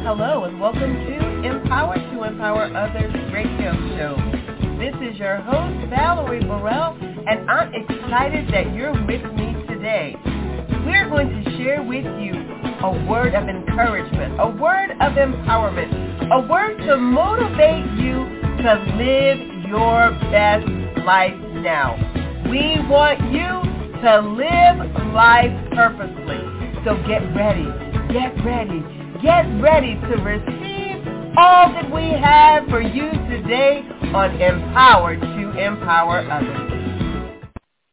Hello and welcome to Empower Others radio show. This is your host, Valerie Burrell, and I'm excited that you're with me today. We're going to share with you a word of encouragement, a word of empowerment, a word to motivate you to live your best life now. We want you to live life purposely. So get ready to receive all that we have for you today on Empowered to Empower Others.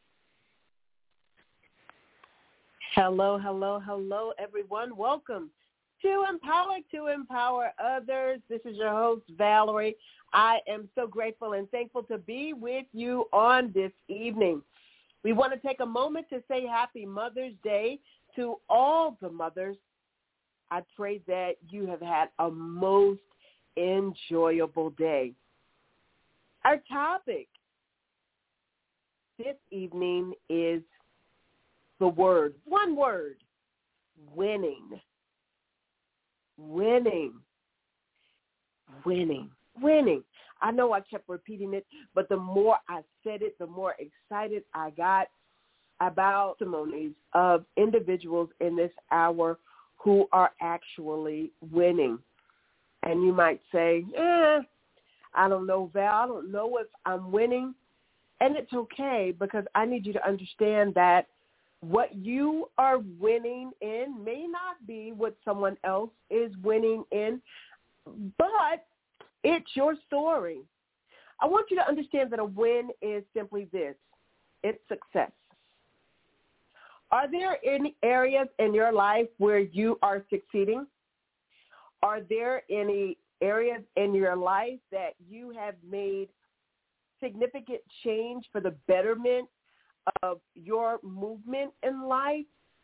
Hello, everyone. Welcome to Empowered to Empower Others. This is your host, Valerie. I am so grateful and thankful to be with you on this evening. We want to take a moment to say Happy Mother's Day to all the mothers. I pray that you have had a most enjoyable day. Our topic this evening is the word, one word, winning. Winning. I know I kept repeating it, but the more I said it, the more excited I got about testimonies of individuals in this hour who are actually winning. And you might say, I don't know, Val. I don't know if I'm winning. And it's okay, because I need you to understand that what you are winning in may not be what someone else is winning in, but it's your story. I want you to understand that a win is simply this. It's success. Are there any areas in your life where you are succeeding? Are there any areas in your life that you have made significant change for the betterment of your movement in life?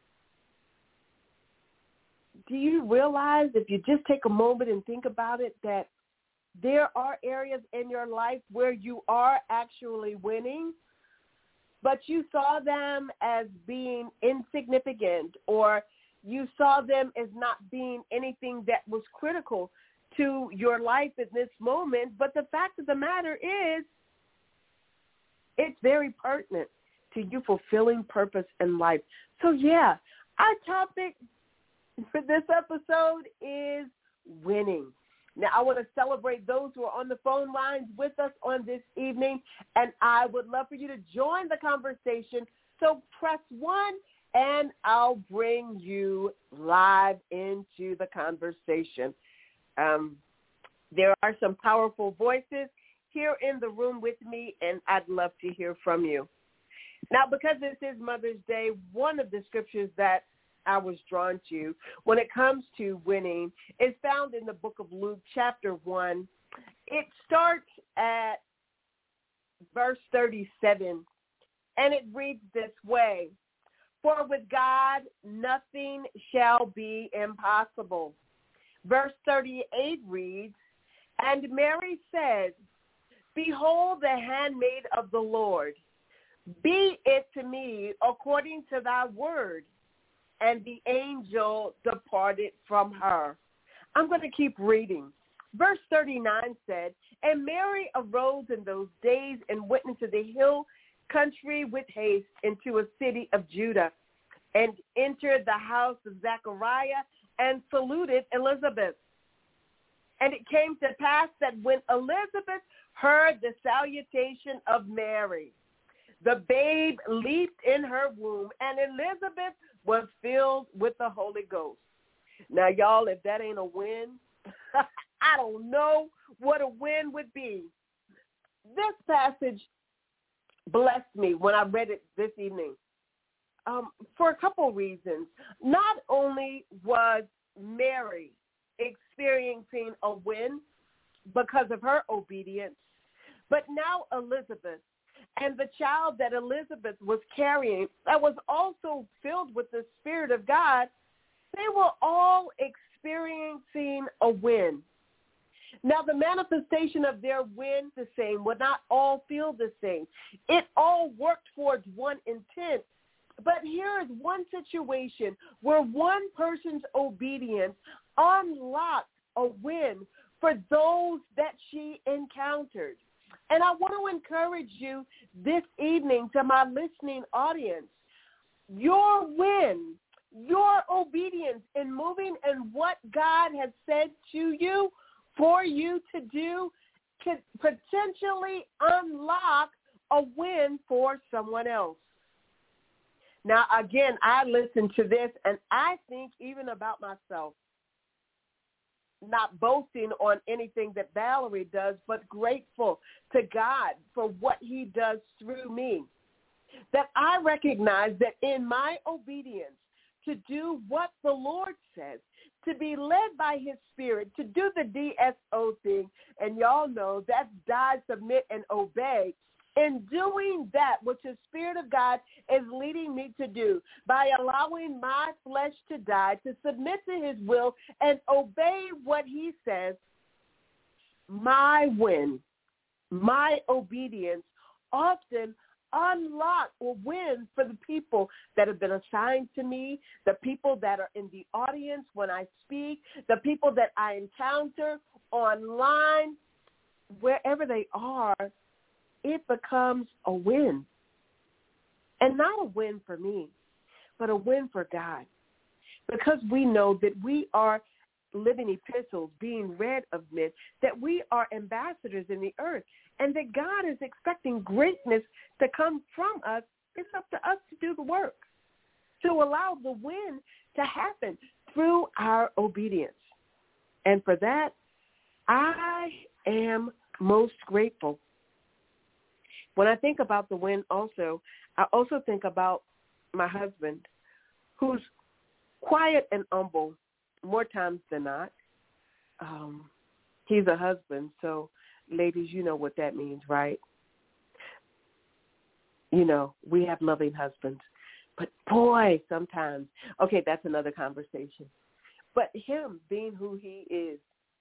Do you realize, if you just take a moment and think about it, that there are areas in your life where you are actually winning, but you saw them as being insignificant, or you saw them as not being anything that was critical to your life at this moment. But the fact of the matter is, it's very pertinent to you fulfilling purpose in life. So, yeah, our topic for this episode is winning. Now, I want to celebrate those who are on the phone lines with us on this evening, and I would love for you to join the conversation. So press 1, and I'll bring you live into the conversation. There are some powerful voices here in the room with me, and I'd love to hear from you. Now, because this is Mother's Day, one of the scriptures that I was drawn to when it comes to winning is found in the book of Luke, chapter 1. It starts at verse 37, and it reads this way: "For with God nothing shall be impossible." Verse 38 reads, "And Mary said, Behold the handmaid of the Lord. Be it to me according to thy word. And the angel departed from her." I'm going to keep reading. Verse 39 said, "And Mary arose in those days and went into the hill country with haste into a city of Judah, and entered the house of Zechariah and saluted Elizabeth. And it came to pass that when Elizabeth heard the salutation of Mary, the babe leaped in her womb, and Elizabeth was filled with the Holy Ghost." Now, y'all, if that ain't a win, I don't know what a win would be. This passage blessed me when I read it this evening for a couple reasons. Not only was Mary experiencing a win because of her obedience, but now Elizabeth, and the child that Elizabeth was carrying that was also filled with the Spirit of God, they were all experiencing a win. Now, the manifestation of their win the same would not all feel the same. It all worked towards one intent. But here is one situation where one person's obedience unlocked a win for those that she encountered. And I want to encourage you this evening, to my listening audience, your win, your obedience in moving in what God has said to you for you to do could potentially unlock a win for someone else. Now, again, I listen to this and I think even about myself, not boasting on anything that Valerie does, but grateful to God for what he does through me. That I recognize that in my obedience to do what the Lord says, to be led by his Spirit, to do the DSO thing, and y'all know that's die, submit, and obey. In doing that which the Spirit of God is leading me to do, by allowing my flesh to die, to submit to his will and obey what he says, my win, my obedience often unlock or win for the people that have been assigned to me, the people that are in the audience when I speak, the people that I encounter online, wherever they are. It becomes a win. And not a win for me, but a win for God. Because we know that we are living epistles being read of men, that we are ambassadors in the earth, and that God is expecting greatness to come from us. It's up to us to do the work, to allow the win to happen through our obedience. And for that, I am most grateful. When I think about the win also, I also think about my husband, who's quiet and humble more times than not. He's a husband, so ladies, you know what that means, right? You know, we have loving husbands. But boy, sometimes, okay, that's another conversation. But him being who he is,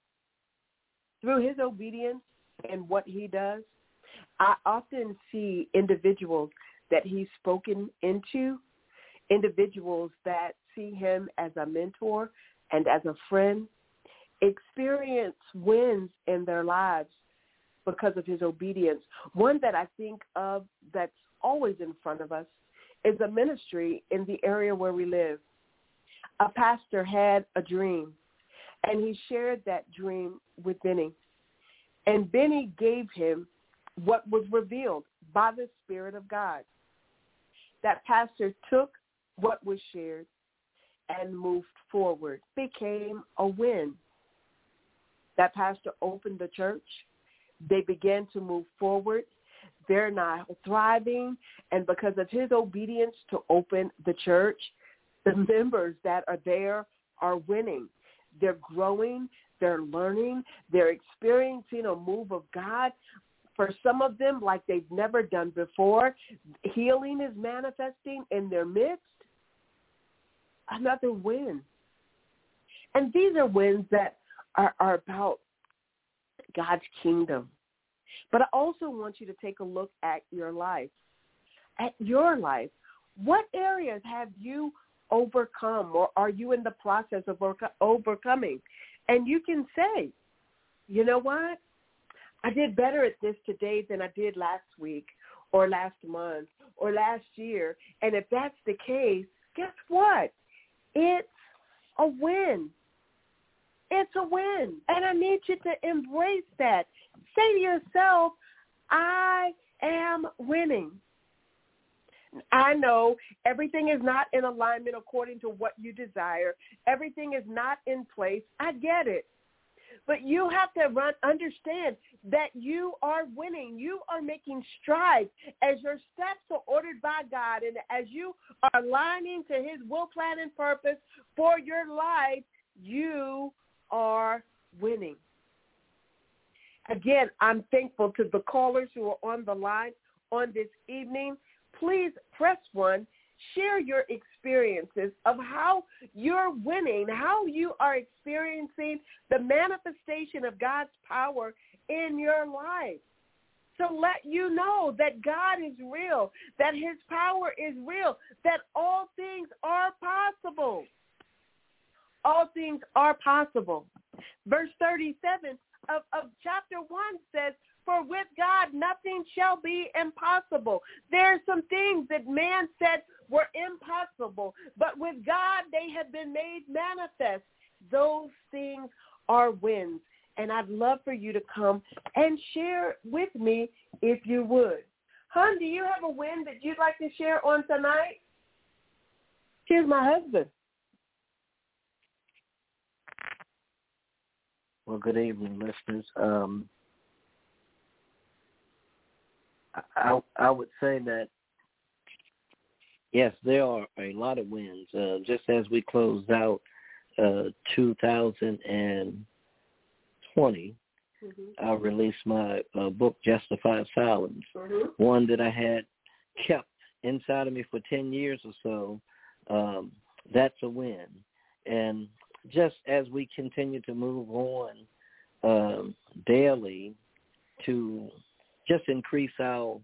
through his obedience and what he does, I often see individuals that he's spoken into, individuals that see him as a mentor and as a friend, experience wins in their lives because of his obedience. One that I think of that's always in front of us is a ministry in the area where we live. A pastor had a dream, and he shared that dream with Benny. And Benny gave him what was revealed by the Spirit of God. That pastor took what was shared and moved forward, became a win. That pastor opened the church. They began to move forward. They're now thriving, and because of his obedience to open the church, the members that are there are winning. They're growing. They're learning. They're experiencing a move of God. For some of them, like they've never done before, healing is manifesting in their midst. Another win. And these are wins that are about God's kingdom. But I also want you to take a look at your life. At your life, what areas have you overcome, or are you in the process of overcoming? And you can say, you know what? I did better at this today than I did last week or last month or last year. And if that's the case, guess what? It's a win. It's a win. And I need you to embrace that. Say to yourself, I am winning. I know everything is not in alignment according to what you desire. Everything is not in place. I get it. But you have to understand that you are winning. You are making strides as your steps are ordered by God, and as you are aligning to his will, plan, and purpose for your life, you are winning. Again, I'm thankful to the callers who are on the line on this evening. Please press 1. Share your experiences of how you're winning, how you are experiencing the manifestation of God's power in your life. To let you know that God is real, that his power is real, that all things are possible. All things are possible. verse 37 of chapter 1 says, for with God nothing shall be impossible. There are some things that man said were impossible, but with God they have been made manifest. Those things are wins. And I'd love for you to come and share with me if you would. Hon, do you have a win that you'd like to share on tonight? Here's my husband. Well, good evening, listeners. I would say that, yes, there are a lot of wins. Just as we closed out 2020, I released my book, Justified Silence, one that I had kept inside of me for 10 years or so. That's a win. And just as we continue to move on daily to just increase the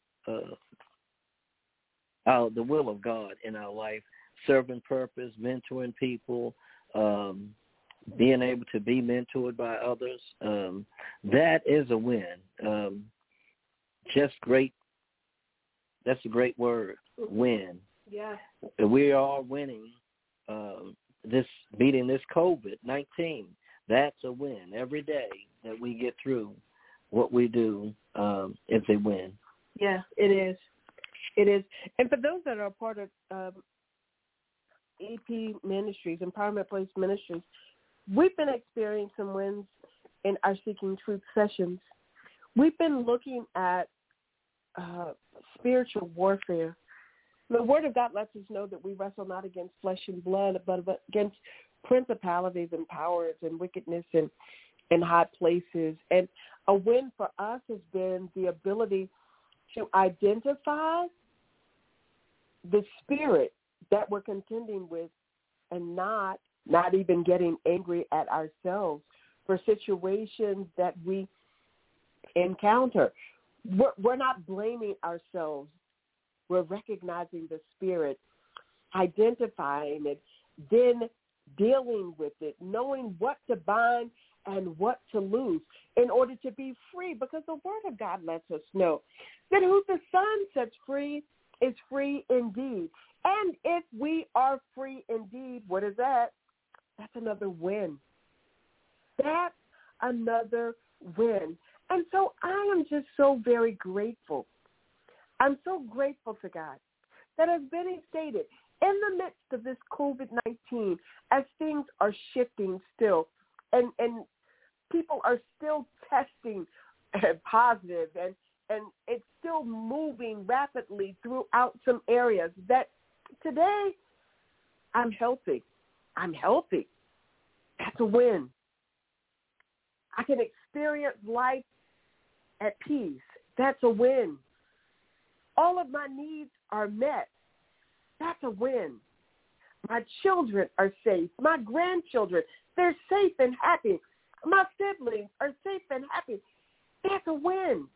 will of God in our life, serving purpose, mentoring people, being able to be mentored by others, that is a win. Just great. That's a great word, win. Yeah. We are winning beating this COVID-19. That's a win. Every day that we get through what we do is a win. Yeah, it is. It is. And for those that are part of EP Ministries, Empowerment Place Ministries, we've been experiencing some wins in our Seeking Truth sessions. We've been looking at spiritual warfare. The Word of God lets us know that we wrestle not against flesh and blood, but against principalities and powers and wickedness and high places. And a win for us has been the ability to identify the spirit that we're contending with and not even getting angry at ourselves for situations that we encounter. We're not blaming ourselves. We're recognizing the spirit, identifying it, then dealing with it, knowing what to bind and what to loose in order to be free, because the Word of God lets us know that who the Son sets free is free indeed. And if we are free indeed, what is that? That's another win. That's another win. And so I am just so very grateful. I'm so grateful to God that, as Benny stated, in the midst of this COVID-19, as things are shifting still, and people are still testing positive, and it's still moving rapidly throughout some areas, that today I'm healthy. I'm healthy. That's a win. I can experience life at peace. That's a win. All of my needs are met. That's a win. My children are safe. My grandchildren, they're safe and happy. My siblings are safe and happy. That's a win.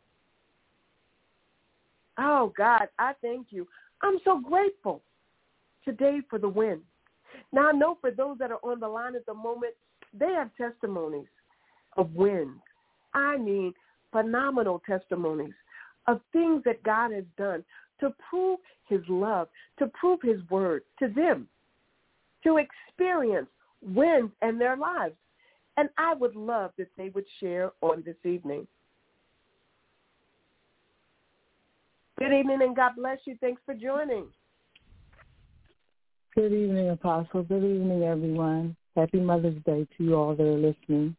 Oh, God, I thank you. I'm so grateful today for the win. Now, I know for those that are on the line at the moment, they have testimonies of wins. I mean, phenomenal testimonies of things that God has done to prove his love, to prove his word to them, to experience wins in their lives. And I would love that they would share on this evening. Good evening and God bless you. Thanks for joining. Good evening, Apostle. Good evening, everyone. Happy Mother's Day to you all that are listening.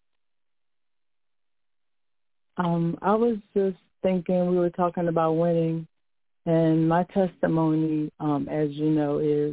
I was just thinking, we were talking about winning, and my testimony, as you know, is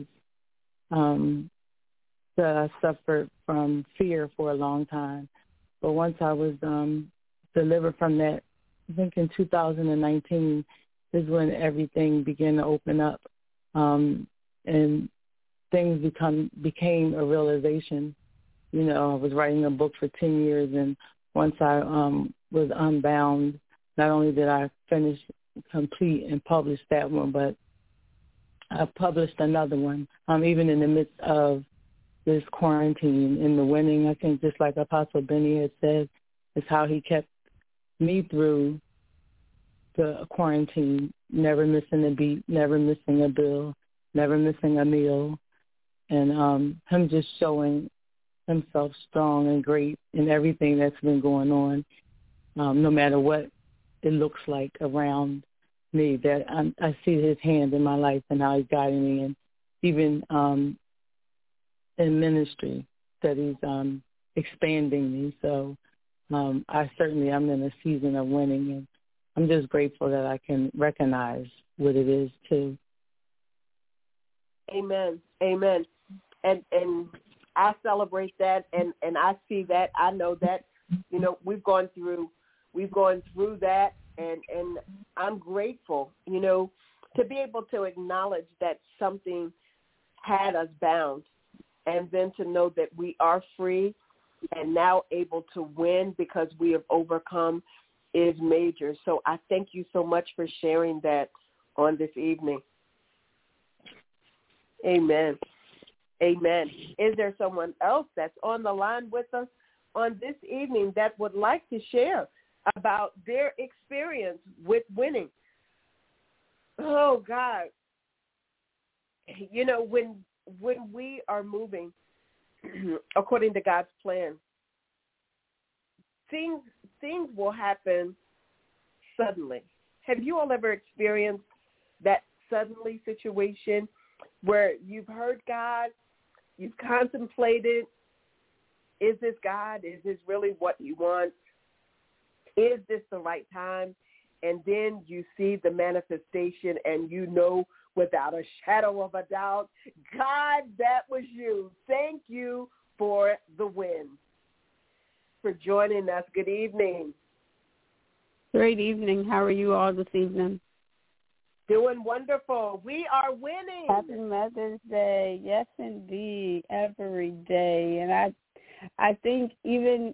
that I suffered from fear for a long time. But once I was delivered from that, I think in 2019 is when everything began to open up, and things became a realization. You know, I was writing a book for 10 years, and once I was unbound, not only did I finish, complete, and publish that one, but I published another one, even in the midst of, this quarantine and the winning. I think just like Apostle Benny had said, is how he kept me through the quarantine, never missing a beat, never missing a bill, never missing a meal, and him just showing himself strong and great in everything that's been going on, no matter what it looks like around me, that I see his hand in my life and how he's guiding me, and even in ministry that he's expanding me. So I'm in a season of winning, and I'm just grateful that I can recognize what it is too. Amen. Amen. And I celebrate that, and I see that. I know that, you know, we've gone through that, and I'm grateful, you know, to be able to acknowledge that something had us bound, and then to know that we are free and now able to win because we have overcome is major. So I thank you so much for sharing that on this evening. Amen. Amen. Is there someone else that's on the line with us on this evening that would like to share about their experience with winning? Oh, God. You know, when we are moving according to God's plan, things will happen suddenly. Have you all ever experienced that suddenly situation where you've heard God, you've contemplated, is this God? Is this really what you want? Is this the right time? And then you see the manifestation and you know without a shadow of a doubt, God, that was you. Thank you for the win. For joining us. Good evening. Great evening. How are you all this evening? Doing wonderful. We are winning. Happy Mother's Day. Yes, indeed. Every day. And I think even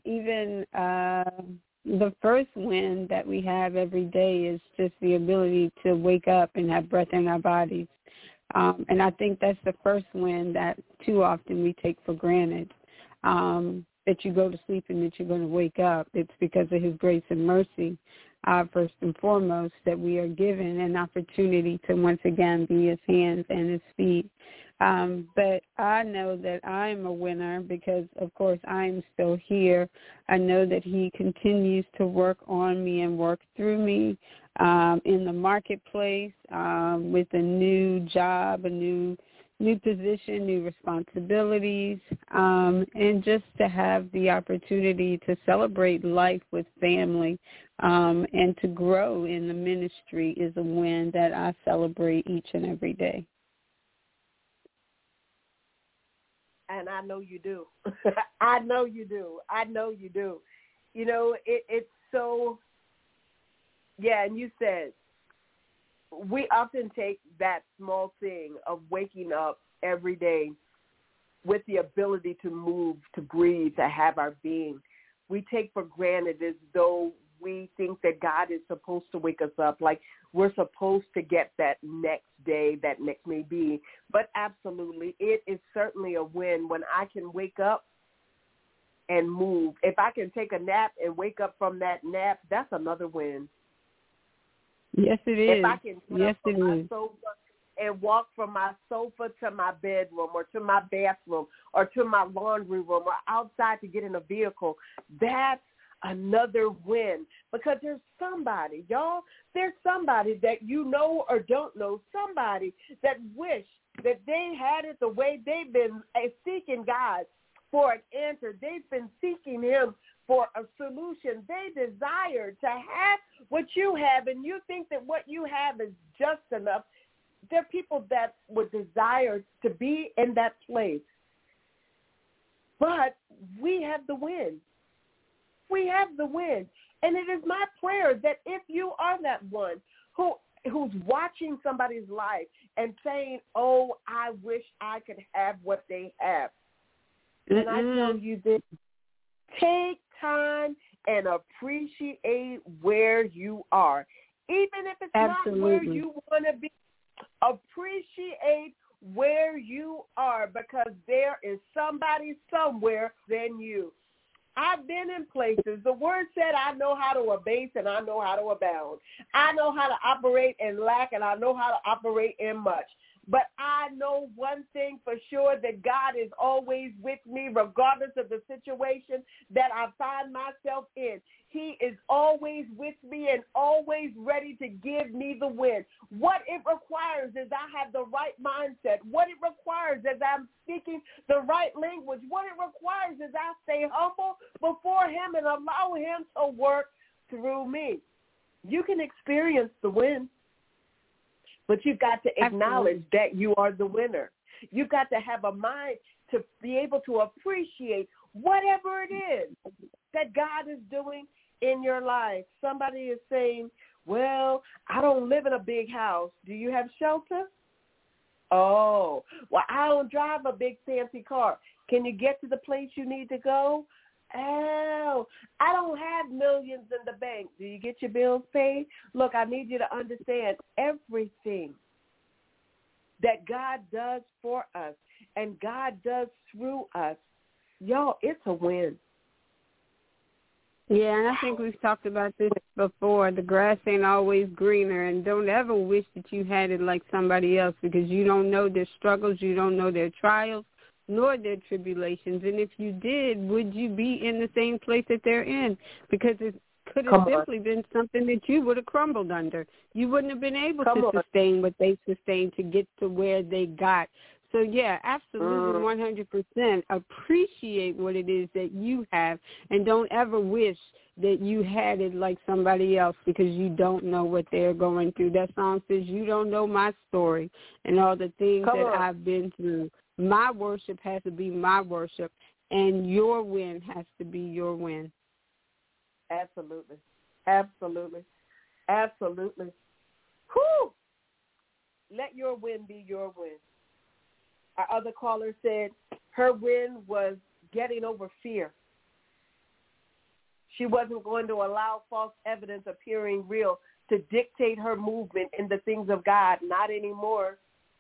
the first win that we have every day is just the ability to wake up and have breath in our bodies. And I think that's the first win that too often we take for granted, that you go to sleep and that you're going to wake up. It's because of his grace and mercy, first and foremost, that we are given an opportunity to once again be his hands and his feet. But I know that I'm a winner because, of course, I'm still here. I know that he continues to work on me and work through me in the marketplace with a new job, a new position, new responsibilities, and just to have the opportunity to celebrate life with family and to grow in the ministry is a win that I celebrate each and every day. And I know you do. I know you do. I know you do. You know, it's so, yeah, and you said, we often take that small thing of waking up every day with the ability to move, to breathe, to have our being. We take for granted as though we think that God is supposed to wake us up, like we're supposed to get that next day, that next may be. But absolutely, it is certainly a win when I can wake up and move. If I can take a nap and wake up from that nap, that's another win. Yes, it is. If I can get up from my sofa and walk from my sofa to my bedroom or to my bathroom or to my laundry room or outside to get in a vehicle, that's another win. Because there's somebody, y'all, there's somebody that you know or don't know, somebody that wish that they had it the way they've been seeking God for an answer. They've been seeking him for a solution. They desire to have what you have, and you think that what you have is just enough. There are people that would desire to be in that place. But we have the win. We have the win. And it is my prayer that if you are that one who's watching somebody's life and saying, oh, I wish I could have what they have, and I tell you this, take time and appreciate where you are. Even if it's not where you want to be, appreciate where you are, because there is somebody somewhere than you. I've been in places. The word said I know how to abase and I know how to abound. I know how to operate in lack and I know how to operate in much. But I know one thing for sure, that God is always with me regardless of the situation that I find myself in. He is always with me and always ready to give me the win. What it requires is I have the right mindset. What it requires is I'm speaking the right language. What it requires is I stay humble before him and allow him to work through me. You can experience the win, but you've got to acknowledge that you are the winner. You've got to have a mind to be able to appreciate whatever it is that God is doing in your life. Somebody is saying, well, I don't live in a big house. Do you have shelter? Oh, well, I don't drive a big fancy car. Can you get to the place you need to go? Oh, I don't have millions in the bank. Do you get your bills paid? Look, I need you to understand everything that God does for us and God does through us. Y'all, it's a win. Yeah, and I think we've talked about this before. The grass ain't always greener, and don't ever wish that you had it like somebody else, because you don't know their struggles, you don't know their trials, nor their tribulations. And if you did, would you be in the same place that they're in? Because it could have simply been something that you would have crumbled under. You wouldn't have been able to sustain what they sustained to get to where they got. So, yeah, absolutely 100% appreciate what it is that you have, and don't ever wish that you had it like somebody else, because you don't know what they're going through. That song says, you don't know my story and all the things that I've been through. My worship has to be my worship, and your win has to be your win. Absolutely. Absolutely. Absolutely. Whew! Let your win be your win. Our other caller said her win was getting over fear. She wasn't going to allow false evidence appearing real to dictate her movement in the things of God. Not anymore.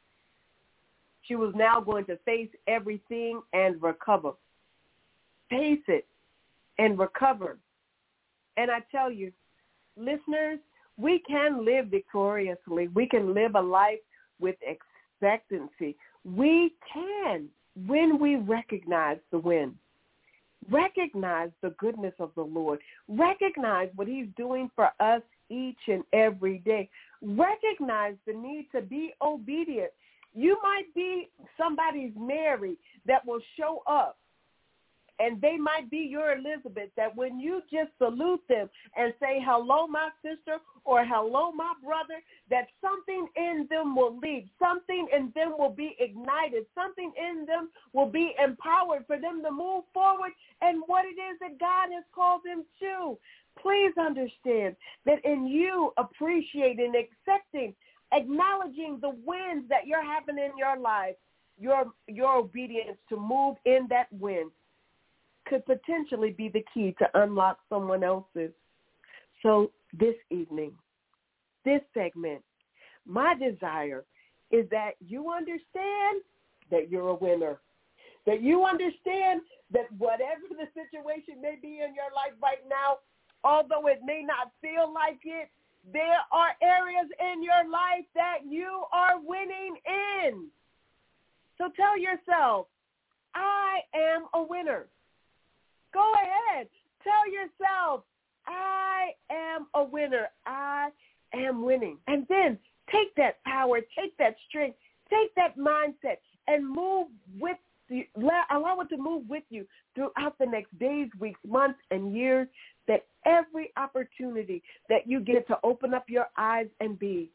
She was now going to face everything and recover. Face it and recover. And I tell you, listeners, we can live victoriously. We can live a life with expectancy. We can, when we recognize the win, recognize the goodness of the Lord, recognize what he's doing for us each and every day, recognize the need to be obedient. You might be somebody's Mary that will show up, and they might be your Elizabeth, that when you just salute them and say, hello, my sister, or hello, my brother, that something in them will leap, something in them will be ignited, something in them will be empowered for them to move forward and what it is that God has called them to. Please understand that in you appreciating, accepting, acknowledging the wins that you're having in your life, your obedience to move in that win could potentially be the key to unlock someone else's. So this evening, this segment, my desire is that you understand that you're a winner, that you understand that whatever the situation may be in your life right now, although it may not feel like it, there are areas in your life that you are winning in. So tell yourself, I am a winner. Go ahead. Tell yourself, I am a winner. I am winning. And then take that power, take that strength, take that mindset, and move with you. Allow it to move with you throughout the next days, weeks, months, and years, that every opportunity that you get to open up your eyes and be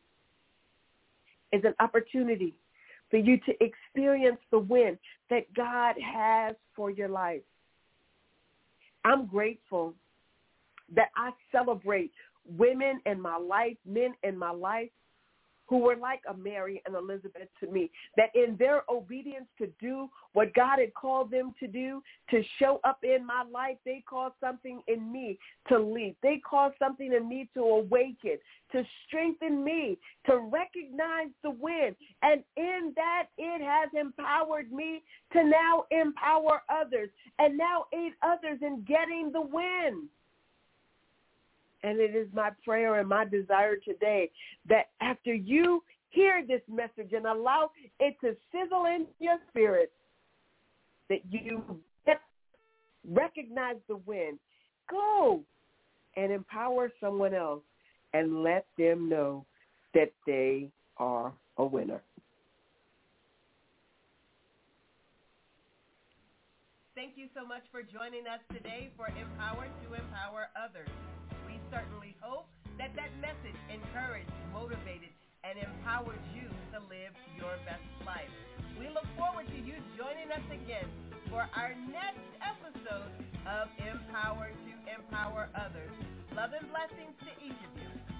is an opportunity for you to experience the win that God has for your life. I'm grateful that I celebrate women in my life, men in my life, who were like a Mary and Elizabeth to me, that in their obedience to do what God had called them to do, to show up in my life, they caused something in me to leap. They caused something in me to awaken, to strengthen me, to recognize the win. And in that, it has empowered me to now empower others and now aid others in getting the win. And it is my prayer and my desire today that after you hear this message and allow it to sizzle in your spirit, that you recognize the win. Go and empower someone else and let them know that they are a winner. Thank you so much for joining us today for Empowered to Empower Others. We certainly hope that message encouraged, motivated, and empowered you to live your best life. We look forward to you joining us again for our next episode of Empowered to Empower Others. Love and blessings to each of you.